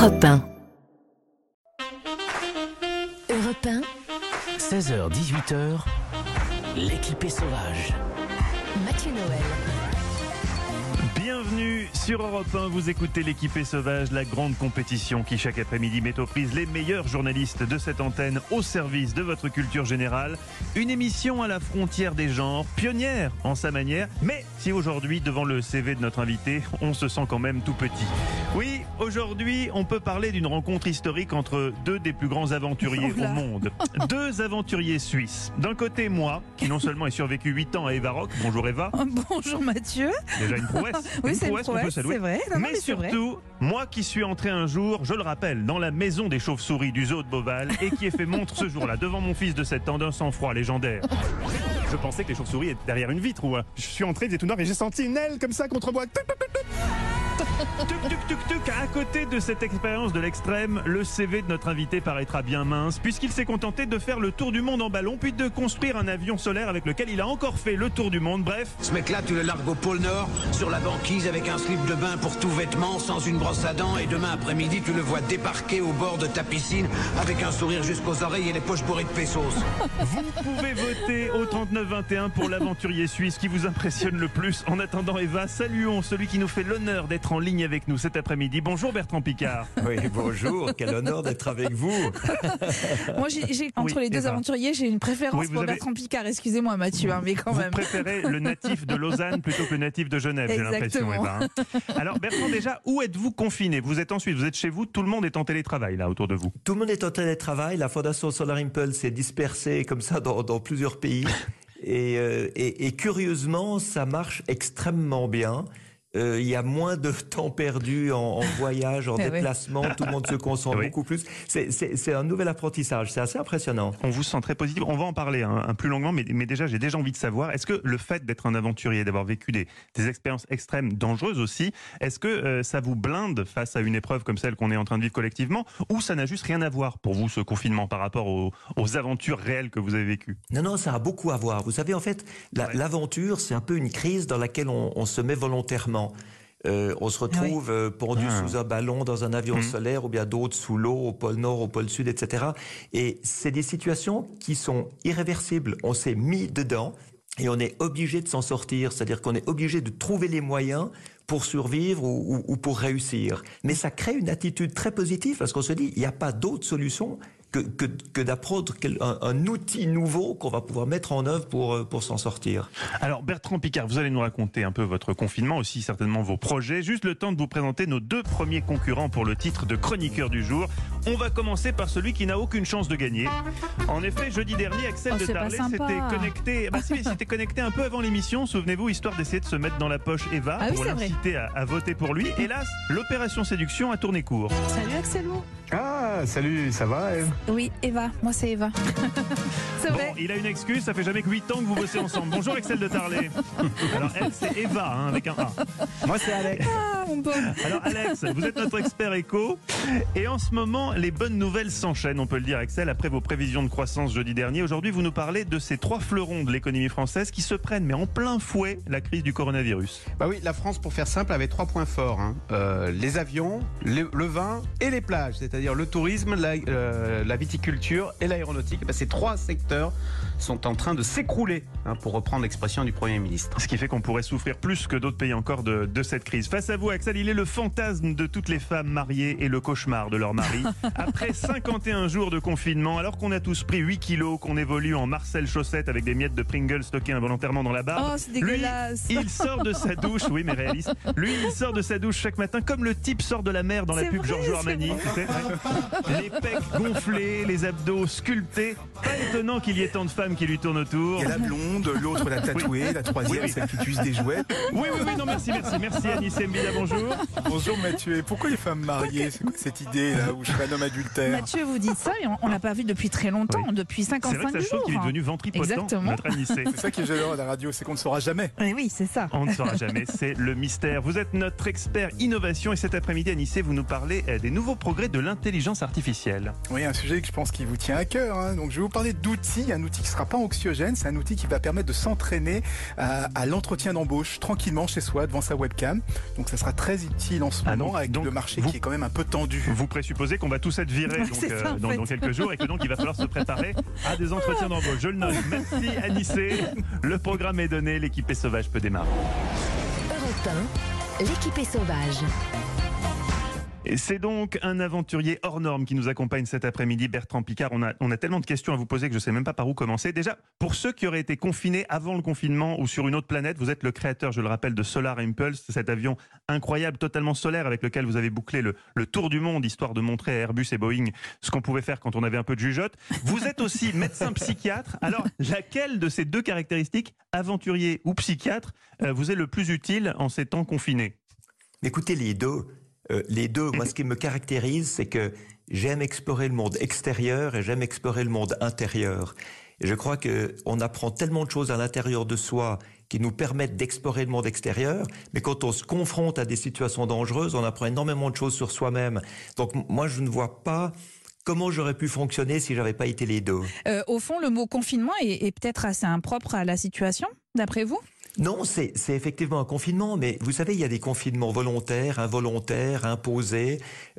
Europe 1. Europe 1. 16h-18h, l'équipée sauvage. Mathieu Noël. Bienvenue sur Europe 1, vous écoutez l'équipée sauvage, la grande compétition qui chaque après-midi met aux prises les meilleurs journalistes de cette antenne au service de votre culture générale. Une émission à la frontière des genres, pionnière en sa manière, mais si aujourd'hui, devant le CV de notre invité, on se sent quand même tout petit. Oui, aujourd'hui, on peut parler d'une rencontre historique entre deux des plus grands aventuriers au monde. Deux aventuriers suisses. D'un côté, moi, qui non seulement ai survécu 8 ans à Eva Rock, bonjour Eva. Bonjour Mathieu. Déjà une prouesse. Oui, c'est une qu'on peut prouesse, saluer. c'est vrai. Non, mais surtout, moi qui suis entré un jour, je le rappelle, dans la maison des chauves-souris du zoo de Beauval et qui ai fait montre ce jour-là devant mon fils de 7 ans d'un sang-froid légendaire. Je pensais que les chauves-souris étaient derrière une vitre ou je suis entré, il faisait tout noir et j'ai senti une aile comme ça contre moi. Tuc, tuc, tuc, tuc. À côté de cette expérience de l'extrême, le CV de notre invité paraîtra bien mince puisqu'il s'est contenté de faire le tour du monde en ballon puis de construire un avion solaire avec lequel il a encore fait le tour du monde. Bref, Ce mec-là, tu le largues au pôle Nord, sur la banquise avec un slip de bain pour tout vêtement, sans une brosse à dents, et demain après-midi, tu le vois débarquer au bord de ta piscine avec un sourire jusqu'aux oreilles et les poches bourrées de pesos. vous pouvez voter au 39-21 pour l'aventurier suisse qui vous impressionne le plus. En attendant Eva, saluons celui qui nous fait l'honneur d'être en ligne avec nous cet après-midi. Bonjour Bertrand Picard. Oui, bonjour, quel honneur d'être avec vous. Moi, entre les deux Eva. aventuriers, j'ai une préférence Oui, vous pour avez- Bertrand Picard. Excusez-moi Mathieu, mais quand Vous même. préférez le natif de Lausanne plutôt que le natif de Genève, j'ai l'impression, Exactement. Eva. hein. Alors Bertrand, déjà, où êtes-vous confiné? Vous êtes en Suisse, vous êtes chez vous, tout le monde est en télétravail là autour de vous. Tout le monde est en télétravail, la Fondation Solar Impulse est dispersée comme ça dans plusieurs pays. Et curieusement, ça marche extrêmement bien. Il y a moins de temps perdu en voyage, en Eh oui. déplacement, tout le monde se concentre Oui. beaucoup plus. C'est un nouvel apprentissage, c'est assez impressionnant. On vous sent très positif, on va en parler un plus longuement, mais déjà j'ai déjà envie de savoir, est-ce que le fait d'être un aventurier, d'avoir vécu des expériences extrêmes, dangereuses aussi, est-ce que ça vous blinde face à une épreuve comme celle qu'on est en train de vivre collectivement, ou ça n'a juste rien à voir pour vous ce confinement par rapport aux aventures réelles que vous avez vécues? Non, ça a beaucoup à voir. Vous savez, en fait, l'aventure, c'est un peu une crise dans laquelle on se met volontairement. On se retrouve pendu sous un ballon dans un avion solaire ou bien d'autres sous l'eau, au pôle Nord, au pôle Sud, etc. Et c'est des situations qui sont irréversibles. On s'est mis dedans et on est obligé de s'en sortir. C'est-à-dire qu'on est obligé de trouver les moyens pour survivre ou pour réussir. Mais ça crée une attitude très positive parce qu'on se dit, il n'y a pas d'autre solution que d'apprendre un outil nouveau qu'on va pouvoir mettre en œuvre pour s'en sortir. Alors Bertrand Picard, vous allez nous raconter un peu votre confinement, aussi certainement vos projets. Juste le temps de vous présenter nos deux premiers concurrents pour le titre de chroniqueur du jour. On va commencer par celui qui n'a aucune chance de gagner. En effet, jeudi dernier, Axel de c'est pas Tarlet sympa. s'était connecté un peu avant l'émission, souvenez-vous, histoire d'essayer de se mettre dans la poche Eva Ah oui, pour c'est vrai. l'inciter à voter pour lui. Hélas, l'opération séduction a tourné court. Salut Axelou. Ah, salut, ça va Eve? Oui, Eva. Moi, c'est Eva. C'est Bon, vrai. il a une excuse, ça fait jamais que 8 ans que vous bossez ensemble. Bonjour Axel de Tarlet. Alors elle, c'est Eva, avec un A. Moi c'est Alex. Ah, mon pauvre. Alors Alex, vous êtes notre expert éco et en ce moment les bonnes nouvelles s'enchaînent, on peut le dire Axel, après vos prévisions de croissance jeudi dernier. Aujourd'hui vous nous parlez de ces 3 fleurons de l'économie française qui se prennent mais en plein fouet la crise du coronavirus. Bah oui, la France, pour faire simple, avait 3 points forts. Les avions, le vin et les plages, c'est-à-dire le tourisme, la viticulture et l'aéronautique. Bah, ces 3 secteurs sont en train de s'écrouler, pour reprendre l'expression du Premier ministre. Ce qui fait qu'on pourrait souffrir plus que d'autres pays encore de cette crise. Face à vous Axel, il est le fantasme de toutes les femmes mariées et le cauchemar de leur mari. Après 51 jours de confinement, alors qu'on a tous pris 8 kilos, qu'on évolue en Marcel Chaussette avec des miettes de Pringles stockées involontairement dans la barbe. Oh, c'est dégueulasse. Lui, il sort de sa douche, oui mais réaliste, lui il sort de sa douche chaque matin comme le type sort de la mer dans la C'est pub vrai, Giorgio c'est Armani. vrai. Tu sais, les pecs gonflés, les abdos sculptés. Pas étonnant qu'il y ait tant de femmes qui lui tournent autour. Il y a la blonde, l'autre la tatouée, la troisième, Oui. celle qui utilise des jouets. Oui, non merci Anis Mbida, bonjour. Bonjour Mathieu, et pourquoi les femmes mariées? C'est quoi cette idée là où je serais un homme adultère? Mathieu, vous dites ça, et on l'a pas vu depuis très longtemps, depuis C'est vrai 55 que ça se trouve jours. qu'il est devenu ventripotent, Exactement. notre Anissé. C'est ça qui est gênant à la radio, c'est qu'on ne saura jamais. Oui, c'est ça. On ne saura jamais, c'est le mystère. Vous êtes notre expert innovation et cet après-midi, Anissé, vous nous parlez des nouveaux progrès de l'intelligence artificielle. Oui, un sujet que je pense qui vous tient à cœur. Donc je vais vous parler d'outils, un outil qui ne sera pas anxiogène, c'est un outil qui va permettre de s'entraîner à l'entretien d'embauche tranquillement chez soi devant sa webcam. Donc ça sera très utile en ce moment donc avec le marché vous- qui est quand même un peu tendu. tendu. Vous présupposez qu'on va tous être virés Ouais, c'est ça, en fait. dans quelques jours et que donc il va falloir se préparer à des entretiens d'embauche. Je le note. Merci Anissé. Le programme est donné, l'équipée sauvage peut démarrer. Europe 1, l'équipée sauvage. Et c'est donc un aventurier hors norme qui nous accompagne cet après-midi, Bertrand Piccard. On a tellement de questions à vous poser que je ne sais même pas par où commencer. Déjà, pour ceux qui auraient été confinés avant le confinement ou sur une autre planète, vous êtes le créateur, je le rappelle, de Solar Impulse, cet avion incroyable, totalement solaire, avec lequel vous avez bouclé le tour du monde, histoire de montrer à Airbus et Boeing ce qu'on pouvait faire quand on avait un peu de jugeote. Vous êtes aussi médecin psychiatre. Alors, laquelle de ces deux caractéristiques, aventurier ou psychiatre, vous est le plus utile en ces temps confinés ? Écoutez, les deux. Moi, ce qui me caractérise, c'est que j'aime explorer le monde extérieur et j'aime explorer le monde intérieur. Et je crois qu'on apprend tellement de choses à l'intérieur de soi qui nous permettent d'explorer le monde extérieur, mais quand on se confronte à des situations dangereuses, on apprend énormément de choses sur soi-même. Donc moi, je ne vois pas comment j'aurais pu fonctionner si j'avais pas été les deux. Au fond, le mot confinement est peut-être assez impropre à la situation, d'après vous ? Non, c'est effectivement un confinement, mais vous savez, il y a des confinements volontaires, involontaires, imposés.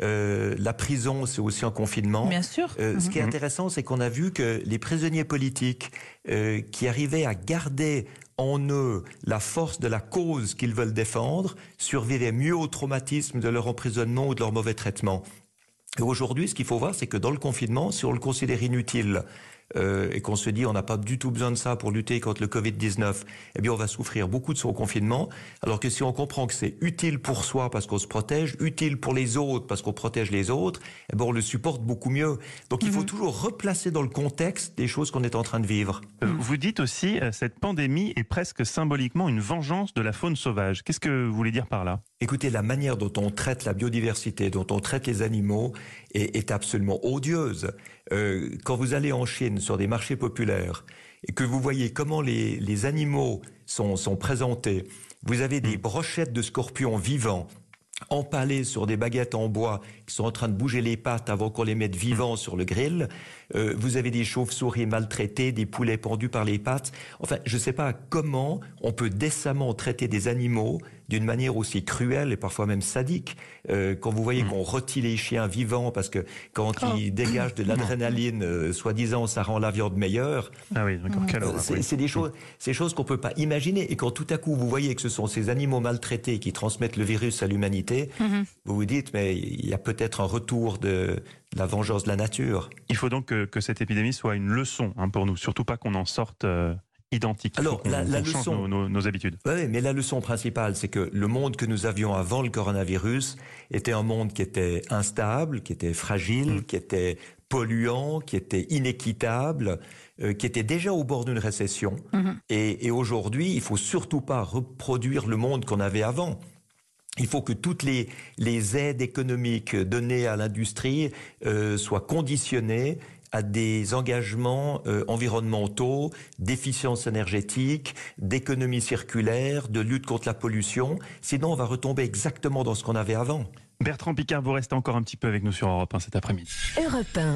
La prison, c'est aussi un confinement. Bien sûr. Ce qui est intéressant, c'est qu'on a vu que les prisonniers politiques qui arrivaient à garder en eux la force de la cause qu'ils veulent défendre survivaient mieux au traumatisme de leur emprisonnement ou de leur mauvais traitement. Et aujourd'hui, ce qu'il faut voir, c'est que dans le confinement, si on le considère inutile, et qu'on se dit on n'a pas du tout besoin de ça pour lutter contre le Covid-19, eh bien on va souffrir beaucoup de son confinement, alors que si on comprend que c'est utile pour soi parce qu'on se protège, utile pour les autres parce qu'on protège les autres, eh bien on le supporte beaucoup mieux. Donc il faut toujours replacer dans le contexte des choses qu'on est en train de vivre. Vous dites aussi, cette pandémie est presque symboliquement une vengeance de la faune sauvage. Qu'est-ce que vous voulez dire par là ? Écoutez, la manière dont on traite la biodiversité, dont on traite les animaux est absolument odieuse. Quand vous allez en Chine sur des marchés populaires et que vous voyez comment les animaux sont présentés, vous avez des brochettes de scorpions vivants empalés sur des baguettes en bois qui sont en train de bouger les pattes avant qu'on les mette vivants sur le grill. Vous avez des chauves-souris maltraités, des poulets pendus par les pattes. Enfin, je ne sais pas comment on peut décemment traiter des animaux d'une manière aussi cruelle et parfois même sadique. Quand vous voyez qu'on rôtit les chiens vivants parce que quand ils dégagent de l'adrénaline, soi-disant, ça rend la viande meilleure. Ah oui, d'accord. Quelle horreur, oui. C'est des choses qu'on peut pas imaginer. Et quand tout à coup vous voyez que ce sont ces animaux maltraités qui transmettent le virus à l'humanité, vous vous dites mais il y a peut-être un retour de la vengeance de la nature. Il faut donc que cette épidémie soit une leçon pour nous, surtout pas qu'on en sorte identique. Alors, la change leçon, nos habitudes. Oui, mais la leçon principale, c'est que le monde que nous avions avant le coronavirus était un monde qui était instable, qui était fragile, qui était polluant, qui était inéquitable, qui était déjà au bord d'une récession. Et aujourd'hui, il faut surtout pas reproduire le monde qu'on avait avant. Il faut que toutes les aides économiques données à l'industrie soient conditionnées à des engagements environnementaux, d'efficience énergétique, d'économie circulaire, de lutte contre la pollution. Sinon, on va retomber exactement dans ce qu'on avait avant. Bertrand Piccard, vous restez encore un petit peu avec nous sur Europe 1 cet après-midi. Europe 1.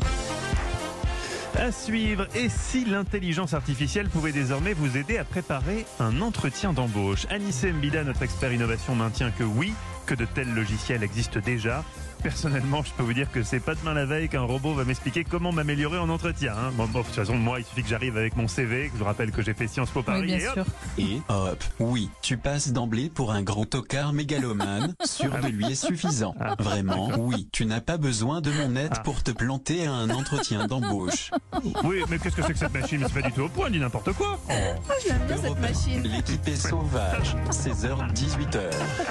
À suivre, et si l'intelligence artificielle pouvait désormais vous aider à préparer un entretien d'embauche ? Anissé Mbida, notre expert innovation, maintient que oui, que de tels logiciels existent déjà. Personnellement, je peux vous dire que c'est pas demain la veille qu'un robot va m'expliquer comment m'améliorer en entretien. Bon, de toute façon, moi, il suffit que j'arrive avec mon CV, que je vous rappelle que j'ai fait Sciences Po Paris. Oui, bien et hop, sûr. Et hop, oui, tu passes d'emblée pour un gros tocard mégalomane, sûr de lui est suffisant. Vraiment, oui, tu n'as pas besoin de mon aide pour te planter à un entretien d'embauche. Oui, mais qu'est-ce que c'est que cette machine ? Mais c'est pas du tout au point, dit n'importe quoi. J'aime bien cette machine. L'équipe est sauvage, 16h, 18h.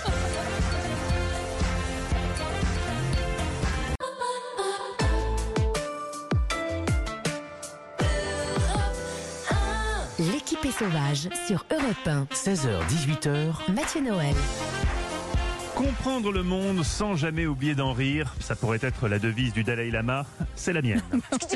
L'équipée sauvage sur Europe 1. 16h, 18h. Mathieu Noël. Comprendre le monde sans jamais oublier d'en rire, ça pourrait être la devise du Dalai Lama, c'est la mienne.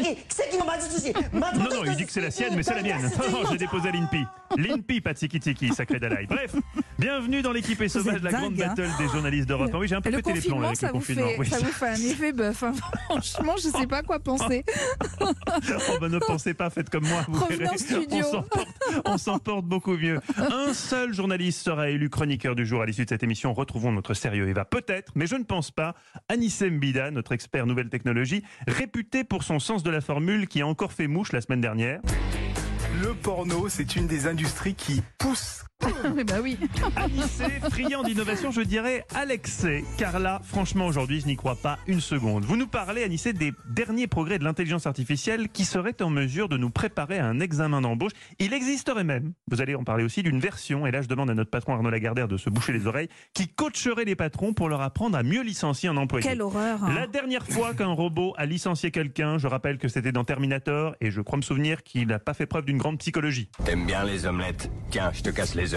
Non, il dit que c'est la sienne, mais c'est la mienne. Non, j'ai déposé à l'INPI. L'INPI, pas tiki-tiki, sacré Dalai. Bref, bienvenue dans l'équipée sauvage, la grande battle des journalistes d'Europe 1. Oui, j'ai un peu pété les plombs avec le confinement. Ça vous fait un effet bœuf. Franchement, je sais pas quoi penser. Oh, ne pensez pas, faites comme moi. Vous Revenez verrez, en studio. On s'en porte beaucoup mieux. Un seul journaliste sera élu chroniqueur du jour à l'issue de cette émission. Retrouvons notre sérieux Eva, peut-être, mais je ne pense pas. Anissé Mbida, notre expert nouvelle technologie, réputé pour son sens de la formule qui a encore fait mouche la semaine dernière. Le porno, c'est une des industries qui pousse. Mais bah oui. Anissé, friand d'innovation, je dirais Alexé, car là, franchement, aujourd'hui, je n'y crois pas une seconde. Vous nous parlez, Anissé, des derniers progrès de l'intelligence artificielle qui seraient en mesure de nous préparer à un examen d'embauche. Il existerait même, vous allez en parler aussi, d'une version, et là je demande à notre patron Arnaud Lagardère de se boucher les oreilles, qui coacherait les patrons pour leur apprendre à mieux licencier un employé. Quelle horreur, hein. La dernière fois qu'un robot a licencié quelqu'un, je rappelle que c'était dans Terminator, et je crois me souvenir qu'il n'a pas fait preuve d'une grande psychologie. T'aimes bien les omelettes? Tiens, je te casse les œufs.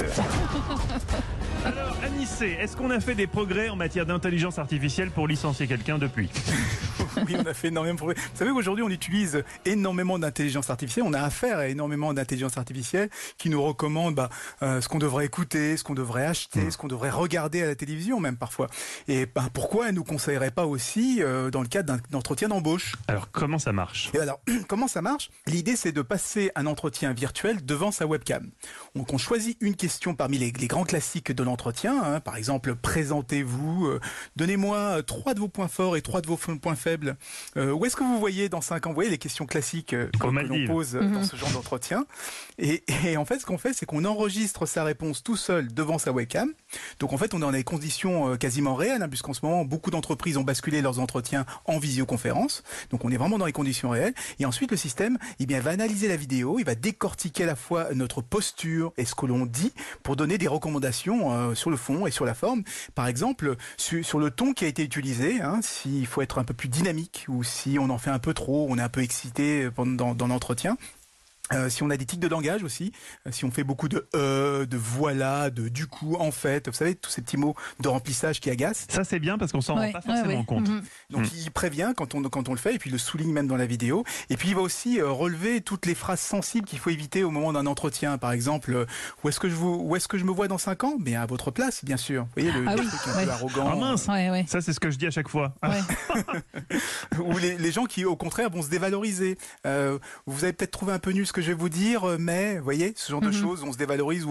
Alors, Anissé, est-ce qu'on a fait des progrès en matière d'intelligence artificielle pour licencier quelqu'un depuis? Oui, on a fait énormément de progrès. Vous savez qu'aujourd'hui, on utilise énormément d'intelligence artificielle. On a affaire à énormément d'intelligence artificielle qui nous recommande ce qu'on devrait écouter, ce qu'on devrait acheter, ce qu'on devrait regarder à la télévision même parfois. Et pourquoi elle ne nous conseillerait pas aussi dans le cadre d'un entretien d'embauche? Alors, comment ça marche? Et alors, comment ça marche? L'idée, c'est de passer un entretien virtuel devant sa webcam. Donc, on choisit une question parmi les grands classiques de l'entretien. Hein. Par exemple, présentez-vous, donnez-moi 3 de vos points forts et 3 de vos points faibles. Où est-ce que vous voyez dans 5 ans? Vous voyez les questions classiques que l'on pose dans ce genre d'entretien. Et en fait, ce qu'on fait, c'est qu'on enregistre sa réponse tout seul devant sa webcam. Donc en fait, on est dans des conditions quasiment réelles, hein, puisqu'en ce moment, beaucoup d'entreprises ont basculé leurs entretiens en visioconférence. Donc on est vraiment dans les conditions réelles. Et ensuite, le système va analyser la vidéo, il va décortiquer à la fois notre posture et ce que l'on dit pour donner des recommandations sur le fond et sur la forme. Par exemple, sur le ton qui a été utilisé, hein, s'il faut être un peu plus dynamique ou si on en fait un peu trop, on est un peu excité dans l'entretien. Si on a des tics de langage aussi, si on fait beaucoup de voilà, de du coup, en fait, vous savez, tous ces petits mots de remplissage qui agacent. Ça c'est bien parce qu'on s'en rend pas forcément compte. Donc il prévient quand on le fait et puis il le souligne même dans la vidéo. Et puis il va aussi relever toutes les phrases sensibles qu'il faut éviter au moment d'un entretien. Par exemple, où est-ce que je me vois dans 5 ans? Bien à votre place, bien sûr. Vous voyez le truc un peu arrogant. Ah mince, ça c'est ce que je dis à chaque fois. Ou les gens qui au contraire vont se dévaloriser. Vous avez peut-être trouvé un peu nul ce que je vais vous dire, mais vous voyez, ce genre de choses, on se dévalorise ou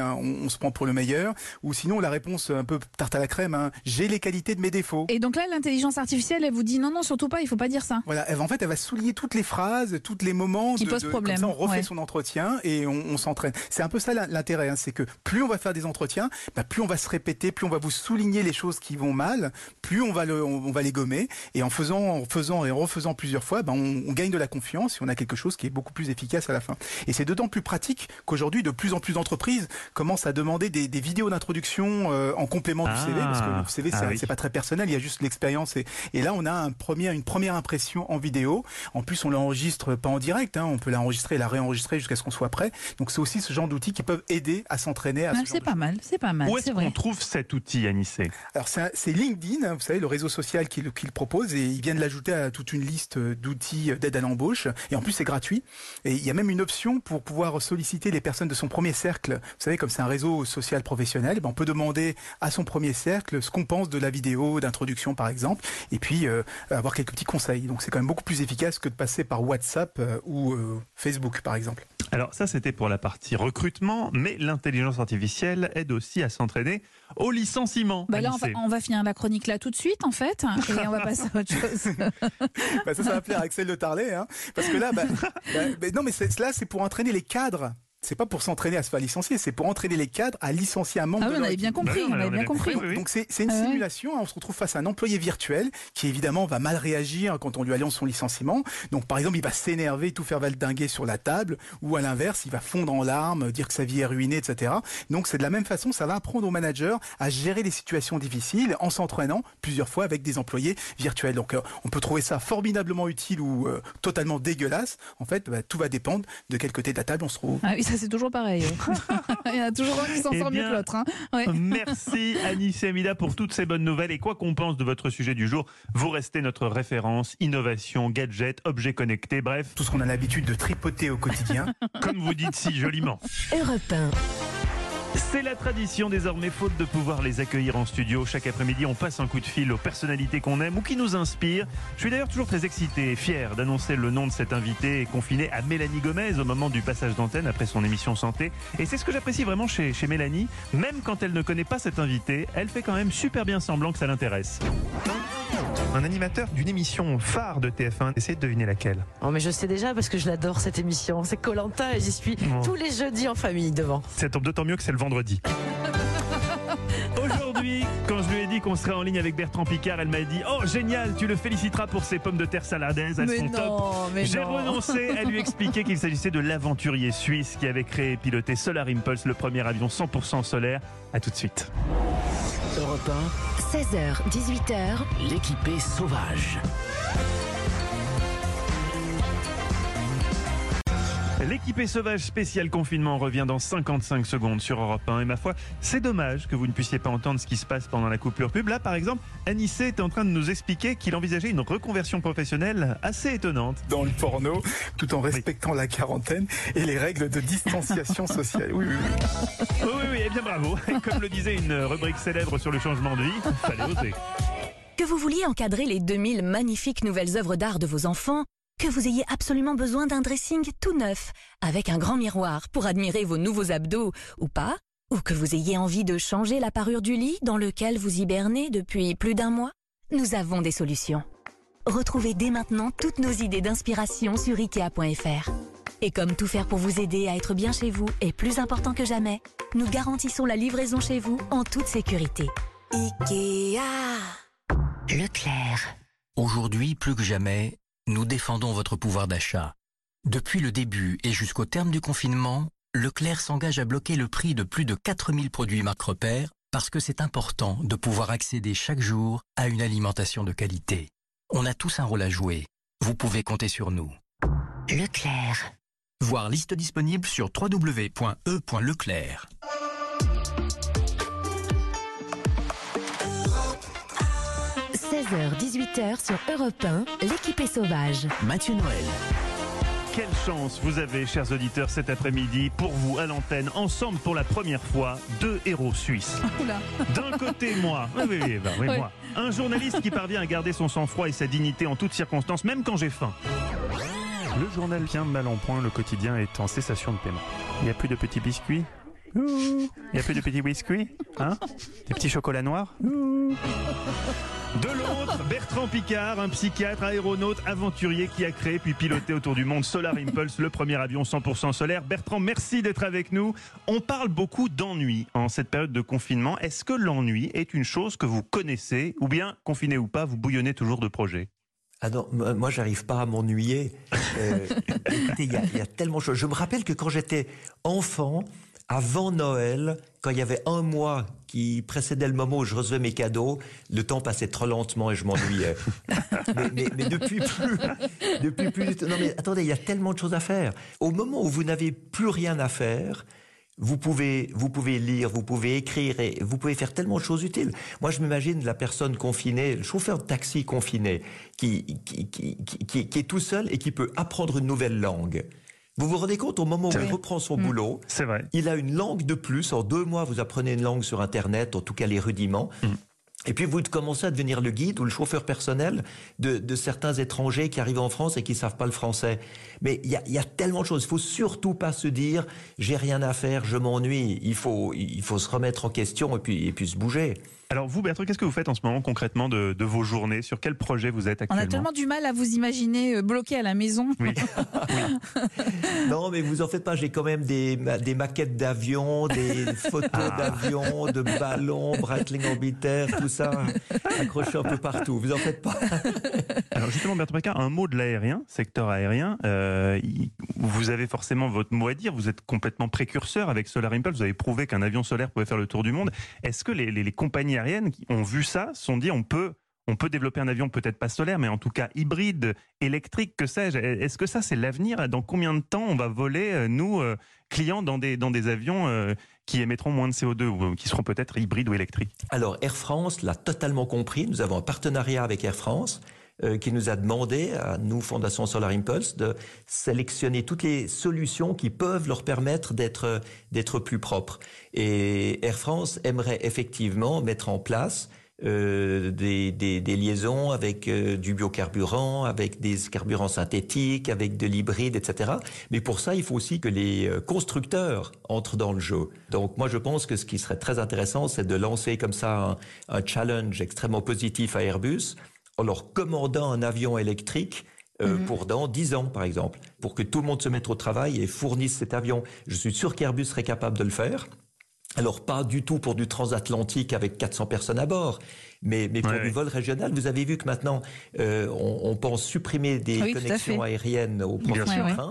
on se prend pour le meilleur, ou sinon la réponse un peu tarte à la crème, hein, j'ai les qualités de mes défauts. Et donc là, l'intelligence artificielle, elle vous dit non, surtout pas, il faut pas dire ça. Voilà, en fait, elle va souligner toutes les phrases, tous les moments qui posent problème. Comme ça, on refait son entretien et on s'entraîne. C'est un peu ça l'intérêt, hein, c'est que plus on va faire des entretiens, plus on va se répéter, plus on va vous souligner les choses qui vont mal, plus on va les gommer, et en faisant et en refaisant plusieurs fois, on gagne de la confiance et on a quelque chose qui est beaucoup plus efficace à la fin. Et c'est d'autant plus pratique qu'aujourd'hui, de plus en plus d'entreprises commencent à demander des vidéos d'introduction en complément du CV, parce que le CV, c'est pas très personnel, il y a juste l'expérience. Et là, on a une première impression en vidéo. En plus, on l'enregistre pas en direct, hein, on peut l'enregistrer et la réenregistrer jusqu'à ce qu'on soit prêt. Donc c'est aussi ce genre d'outils qui peuvent aider à s'entraîner à ce genre c'est pas mal, c'est pas mal. Où est-ce qu'on trouve cet outil, Anissé? Alors c'est LinkedIn, hein, vous savez, le réseau social qui le propose, et ils viennent l'ajouter à toute une liste d'outils d'aide à l'embauche. Et en plus, c'est gratuit. Et il y a même une option pour pouvoir solliciter les personnes de son premier cercle. Vous savez, comme c'est un réseau social professionnel, on peut demander à son premier cercle ce qu'on pense de la vidéo d'introduction, par exemple, et puis avoir quelques petits conseils. Donc c'est quand même beaucoup plus efficace que de passer par WhatsApp ou Facebook, par exemple. Alors ça, c'était pour la partie recrutement, mais l'intelligence artificielle aide aussi à s'entraîner au licenciement. Là, on va finir la chronique là tout de suite, en fait, et on va passer à autre chose. Ça va plaire à Axel de Tarlet, hein, parce que là, non, mais là, c'est pour entraîner les cadres. C'est pas pour s'entraîner à se faire licencier, c'est pour entraîner les cadres à licencier un membre de leur équipe. On avait bien compris. Donc c'est une simulation, on se retrouve face à un employé virtuel qui évidemment va mal réagir quand on lui annonce son licenciement. Donc par exemple, il va s'énerver, tout faire valdinguer sur la table, ou à l'inverse, il va fondre en larmes, dire que sa vie est ruinée, etc. Donc c'est de la même façon, ça va apprendre aux managers à gérer les situations difficiles en s'entraînant plusieurs fois avec des employés virtuels. Donc on peut trouver ça formidablement utile ou totalement dégueulasse. En fait, tout va dépendre de quel côté de la table on se trouve. Ça c'est toujours pareil. Il y en a toujours un qui s'en sort mieux que l'autre. Hein. Merci Anissé Mbida pour toutes ces bonnes nouvelles. Et quoi qu'on pense de votre sujet du jour, vous restez notre référence, innovation, gadgets, objets connectés, bref. Tout ce qu'on a l'habitude de tripoter au quotidien. Comme vous dites si joliment. Europe 1. C'est la tradition désormais, faute de pouvoir les accueillir en studio. Chaque après-midi, on passe un coup de fil aux personnalités qu'on aime ou qui nous inspirent. Je suis d'ailleurs toujours très excité et fier d'annoncer le nom de cet invité confiné à Mélanie Gomez au moment du passage d'antenne après son émission Santé. Et c'est ce que j'apprécie vraiment chez Mélanie. Même quand elle ne connaît pas cet invité, elle fait quand même super bien semblant que ça l'intéresse. Un animateur d'une émission phare de TF1. Essayez de deviner laquelle. Oh mais je sais déjà parce que je l'adore cette émission. C'est Koh-Lanta et j'y suis tous les jeudis en famille devant. Ça tombe d'autant mieux que c'est le vendredi. Aujourd'hui, quand je lui ai dit qu'on serait en ligne avec Bertrand Piccard, elle m'a dit « Oh génial, tu le féliciteras pour ses pommes de terre saladaises, elles sont top ». J'ai renoncé à lui expliquer qu'il s'agissait de l'aventurier suisse qui avait créé et piloté Solar Impulse, le premier avion 100% solaire. À tout de suite. Europe 1, 16h, 18h, l'équipée sauvage. L'équipée sauvage spéciale confinement revient dans 55 secondes sur Europe 1. Et ma foi, c'est dommage que vous ne puissiez pas entendre ce qui se passe pendant la coupure pub. Là, par exemple, Anissé était en train de nous expliquer qu'il envisageait une reconversion professionnelle assez étonnante. Dans le porno, tout en respectant la quarantaine et les règles de distanciation sociale. Oui. Oui, eh bien bravo. Comme le disait une rubrique célèbre sur le changement de vie, fallait oser. Que vous vouliez encadrer les 2000 magnifiques nouvelles œuvres d'art de vos enfants, que vous ayez absolument besoin d'un dressing tout neuf, avec un grand miroir pour admirer vos nouveaux abdos, ou pas, ou que vous ayez envie de changer la parure du lit dans lequel vous hibernez depuis plus d'un mois, nous avons des solutions. Retrouvez dès maintenant toutes nos idées d'inspiration sur Ikea.fr. Et comme tout faire pour vous aider à être bien chez vous est plus important que jamais, nous garantissons la livraison chez vous en toute sécurité. Ikea. Leclerc. Aujourd'hui, plus que jamais, nous défendons votre pouvoir d'achat. Depuis le début et jusqu'au terme du confinement, Leclerc s'engage à bloquer le prix de plus de 4000 produits marque repère parce que c'est important de pouvoir accéder chaque jour à une alimentation de qualité. On a tous un rôle à jouer. Vous pouvez compter sur nous. Leclerc. Voir liste disponible sur www.e.leclerc. 16h, 18h sur Europe 1, l'équipée sauvage. Mathieu Noël. Quelle chance vous avez, chers auditeurs, cet après-midi, pour vous, à l'antenne, ensemble pour la première fois, deux héros suisses. D'un côté, moi, moi, un journaliste qui parvient à garder son sang-froid et sa dignité en toutes circonstances, même quand j'ai faim. Le journal tient mal en point, le quotidien est en cessation de paiement. Il n'y a plus de petits biscuits. Il n'y a plus de petits biscuits, hein? Des petits chocolats noirs. De l'autre, Bertrand Piccard, un psychiatre, aéronaute, aventurier qui a créé puis piloté autour du monde Solar Impulse, le premier avion 100% solaire. Bertrand, merci d'être avec nous. On parle beaucoup d'ennui en cette période de confinement. Est-ce que l'ennui est une chose que vous connaissez ou bien, confiné ou pas, vous bouillonnez toujours de projets? Ah non, moi j'arrive pas à m'ennuyer. Écoutez, il y a tellement de choses. Je me rappelle que quand j'étais enfant, avant Noël, quand il y avait un mois qui précédait le moment où je recevais mes cadeaux, le temps passait trop lentement et je m'ennuyais. mais depuis plus... Non mais attendez, il y a tellement de choses à faire. Au moment où vous n'avez plus rien à faire, vous pouvez lire, vous pouvez écrire et vous pouvez faire tellement de choses utiles. Moi, je m'imagine la personne confinée, le chauffeur de taxi confiné, qui est tout seul et qui peut apprendre une nouvelle langue. Vous vous rendez compte, au moment où il reprend son boulot, c'est vrai. Il a une langue de plus. En 2 mois, vous apprenez une langue sur Internet, en tout cas les rudiments. Et puis vous commencez à devenir le guide ou le chauffeur personnel de certains étrangers qui arrivent en France et qui ne savent pas le français. Mais il y a tellement de choses. Il ne faut surtout pas se dire « j'ai rien à faire, je m'ennuie ». Il faut se remettre en question et puis se bouger. Alors vous, Bertrand, qu'est-ce que vous faites en ce moment concrètement de vos journées? Sur quel projet vous êtes actuellement? On a tellement du mal à vous imaginer bloqué à la maison. Oui. Non, mais vous en faites pas. J'ai quand même des maquettes d'avions, des photos d'avions, de ballons, Breitling Orbiter, tout ça, accroché un peu partout. Vous en faites pas. Alors justement, Bertrand Piccard, un mot de l'aérien, secteur aérien. Vous avez forcément votre mot à dire. Vous êtes complètement précurseur avec Solar Impulse. Vous avez prouvé qu'un avion solaire pouvait faire le tour du monde. Est-ce que les compagnies aériennes qui ont vu ça, se sont dit on peut développer un avion peut-être pas solaire, mais en tout cas hybride, électrique, que sais-je. Est-ce que ça c'est l'avenir? Dans combien de temps on va voler, nous, clients, dans des avions qui émettront moins de CO2 ou qui seront peut-être hybrides ou électriques? Alors Air France l'a totalement compris. Nous avons un partenariat avec Air France. qui nous a demandé, à nous, Fondation Solar Impulse, de sélectionner toutes les solutions qui peuvent leur permettre d'être plus propres. Et Air France aimerait effectivement mettre en place des liaisons avec du biocarburant, avec des carburants synthétiques, avec de l'hybride, etc. Mais pour ça, il faut aussi que les constructeurs entrent dans le jeu. Donc moi, je pense que ce qui serait très intéressant, c'est de lancer comme ça un challenge extrêmement positif à Airbus en leur commandant un avion électrique pour dans 10 ans, par exemple, pour que tout le monde se mette au travail et fournisse cet avion. Je suis sûr qu'Airbus serait capable de le faire. Alors, pas du tout pour du transatlantique avec 400 personnes à bord, mais pour du vol régional. Vous avez vu que maintenant, on pense supprimer des connexions aériennes au prochain train.